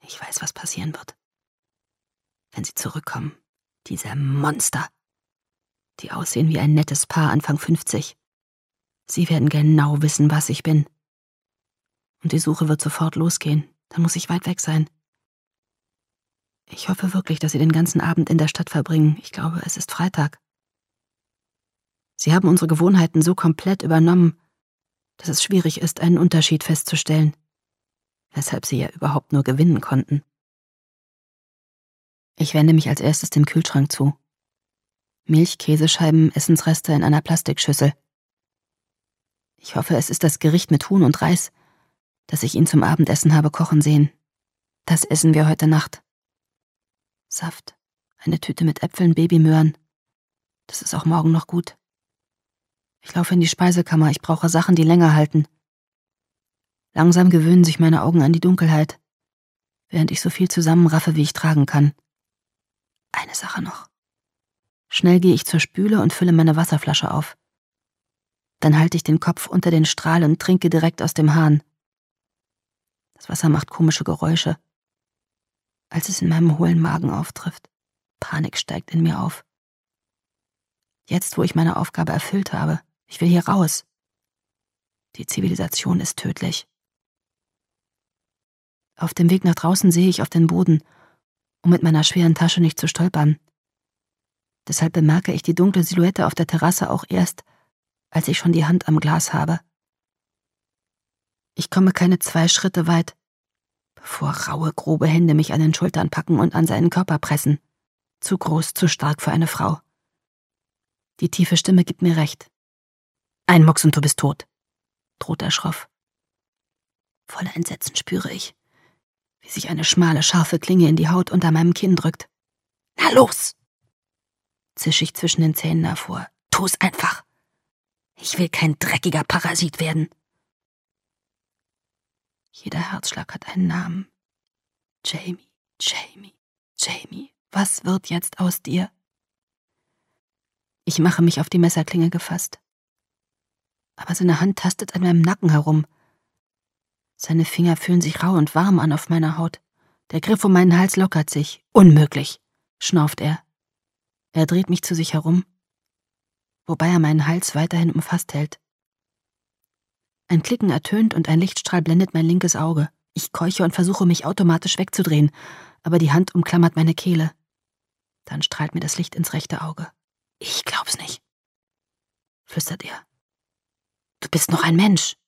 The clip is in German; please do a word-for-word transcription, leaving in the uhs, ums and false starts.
Ich weiß, was passieren wird. Wenn sie zurückkommen, diese Monster, die aussehen wie ein nettes Paar Anfang fünfzig. Sie werden genau wissen, was ich bin. Und die Suche wird sofort losgehen. Dann muss ich weit weg sein. Ich hoffe wirklich, dass sie den ganzen Abend in der Stadt verbringen. Ich glaube, es ist Freitag. Sie haben unsere Gewohnheiten so komplett übernommen, dass es schwierig ist, einen Unterschied festzustellen, weshalb sie ja überhaupt nur gewinnen konnten. Ich wende mich als erstes dem Kühlschrank zu. Milch, Käsescheiben, Essensreste in einer Plastikschüssel. Ich hoffe, es ist das Gericht mit Huhn und Reis, das ich ihn zum Abendessen habe kochen sehen. Das essen wir heute Nacht. Saft, eine Tüte mit Äpfeln, Babymöhren. Das ist auch morgen noch gut. Ich laufe in die Speisekammer, ich brauche Sachen, die länger halten. Langsam gewöhnen sich meine Augen an die Dunkelheit, während ich so viel zusammenraffe, wie ich tragen kann. Eine Sache noch. Schnell gehe ich zur Spüle und fülle meine Wasserflasche auf. Dann halte ich den Kopf unter den Strahl und trinke direkt aus dem Hahn. Das Wasser macht komische Geräusche, als es in meinem hohlen Magen auftrifft. Panik steigt in mir auf. Jetzt, wo ich meine Aufgabe erfüllt habe, ich will hier raus. Die Zivilisation ist tödlich. Auf dem Weg nach draußen sehe ich auf den Boden, um mit meiner schweren Tasche nicht zu stolpern. Deshalb bemerke ich die dunkle Silhouette auf der Terrasse auch erst, als ich schon die Hand am Glas habe. Ich komme keine zwei Schritte weit, bevor raue, grobe Hände mich an den Schultern packen und an seinen Körper pressen. Zu groß, zu stark für eine Frau. Die tiefe Stimme gibt mir recht. Ein Mucks und du bist tot, droht er schroff. Voller Entsetzen spüre ich, wie sich eine schmale, scharfe Klinge in die Haut unter meinem Kinn drückt. Na los! Zisch ich zwischen den Zähnen hervor. Tu's einfach! Ich will kein dreckiger Parasit werden. Jeder Herzschlag hat einen Namen. Jamie, Jamie, Jamie, was wird jetzt aus dir? Ich mache mich auf die Messerklinge gefasst. Aber seine Hand tastet an meinem Nacken herum. Seine Finger fühlen sich rau und warm an auf meiner Haut. Der Griff um meinen Hals lockert sich. Unmöglich, schnauft er. Er dreht mich zu sich herum, wobei er meinen Hals weiterhin umfasst hält. Ein Klicken ertönt und ein Lichtstrahl blendet mein linkes Auge. Ich keuche und versuche, mich automatisch wegzudrehen, aber die Hand umklammert meine Kehle. Dann strahlt mir das Licht ins rechte Auge. Ich glaub's nicht, flüstert er. Du bist noch ein Mensch.